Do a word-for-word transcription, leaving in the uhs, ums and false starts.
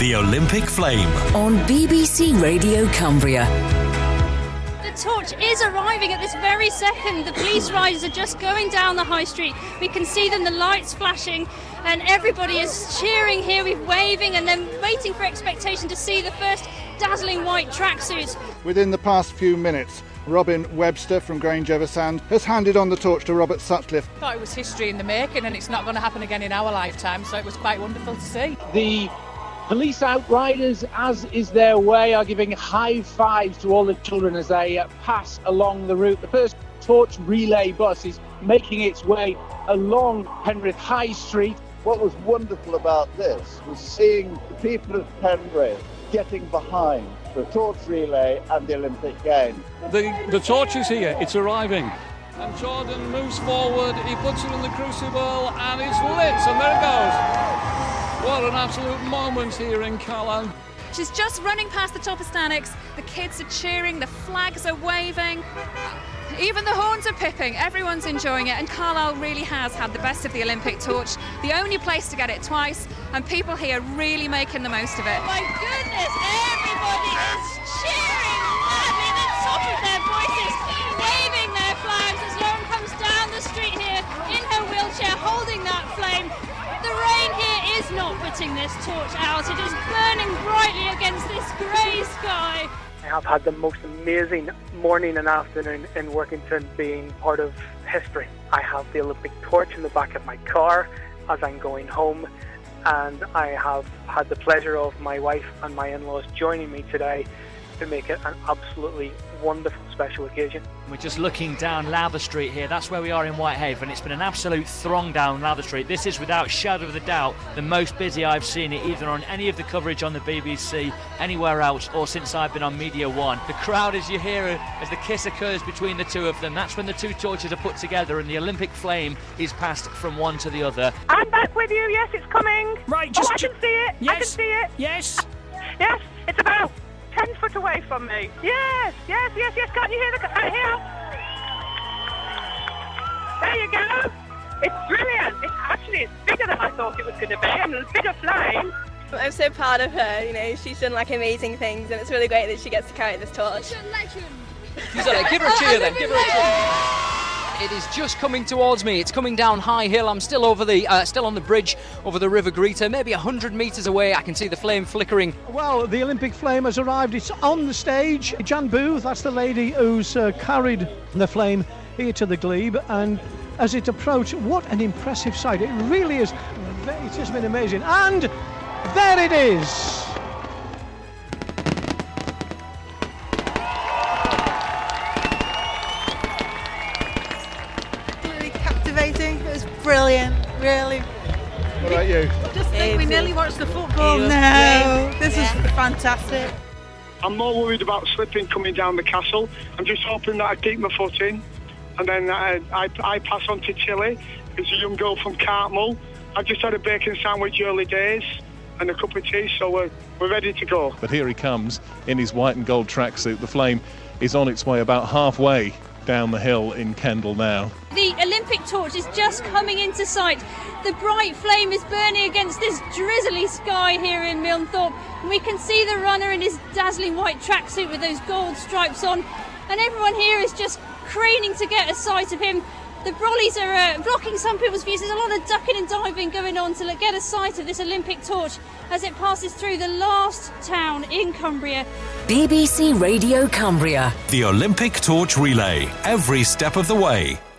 The Olympic Flame. On B B C Radio Cumbria. The torch is arriving at this very second. The police riders are just going down the high street. We can see them, the lights flashing, and everybody is cheering here with waving and then waiting for expectation to see the first dazzling white tracksuits. Within the past few minutes, Robin Webster from Grange Eversand has handed on the torch to Robert Sutcliffe. I thought it was history in the making, and it's not going to happen again in our lifetime, so it was quite wonderful to see. The police outriders, as is their way, are giving high fives to all the children as they uh, pass along the route. The first torch relay bus is making its way along Penrith High Street. What was wonderful about this was seeing the people of Penrith getting behind the torch relay and the Olympic Games. The, the torch is here, it's arriving. And Jordan moves forward, he puts it in the crucible and it's lit, and there it goes. What an absolute moment here in Callan. She's just running past the top of Stanix. The kids are cheering, the flags are waving. Even the horns are pipping, everyone's enjoying it, and Carlisle really has had the best of the Olympic torch, the only place to get it twice, and people here really making the most of it. Oh my goodness, everybody is cheering loudly at the top of their voices, waving their flags as Lauren comes down the street here in her wheelchair holding that flame. The rain here is not putting this torch out, it is burning brightly against this grey sky. I have had the most amazing morning and afternoon in Workington being part of history. I have the Olympic torch in the back of my car as I'm going home, and I have had the pleasure of my wife and my in-laws joining me today to make it an absolutely wonderful special occasion. We're just looking down Lowther Street here. That's where we are in Whitehaven. It's been an absolute throng down Lowther Street. This is without shadow of a doubt the most busy I've seen it, either on any of the coverage on the B B C, anywhere else, or since I've been on Media One. The crowd, as you hear as the kiss occurs between the two of them, that's when the two torches are put together and the Olympic flame is passed from one to the other. I'm back with you. Yes, it's coming. Right, just oh, I can see it. Yes. I can see it. Yes. Yes, it's about ten foot away from me. Yes, yes, yes, yes. Can't you hear the... Right here. There you go. It's brilliant. It's actually, it's bigger than I thought it was going to be, and a bigger flame. I'm so proud of her, you know, she's done like amazing things, and it's really great that she gets to carry this torch. She's a legend. She's a, give her a cheer then, give her a cheer. It is just coming towards me. It's coming down High Hill. I'm still over the, uh, still on the bridge over the River Greeter, maybe one hundred metres away. I can see the flame flickering. Well, the Olympic flame has arrived. It's on the stage. Jan Booth, that's the lady who's uh, carried the flame here to the glebe, and as it approached, what an impressive sight. It really is. It's just been amazing. And there it is. It was brilliant, really. What about you? Just think we nearly watched the football. No, yeah. This yeah. is fantastic. I'm more worried about slipping coming down the castle. I'm just hoping that I keep my foot in, and then I, I, I pass on to Tilly, who's a young girl from Cartmel. I've just had a bacon sandwich early days and a cup of tea, so we're, we're ready to go. But here he comes in his white and gold tracksuit. The flame is on its way about halfway down the hill in Kendal now. The Olympic torch is just coming into sight. The bright flame is burning against this drizzly sky here in Milnthorpe. We can see the runner in his dazzling white tracksuit with those gold stripes on, and everyone here is just craning to get a sight of him. The brollies are uh, blocking some people's views. There's a lot of ducking and diving going on to get a sight of this Olympic torch as it passes through the last town in Cumbria. B B C Radio Cumbria. The Olympic Torch Relay, every step of the way.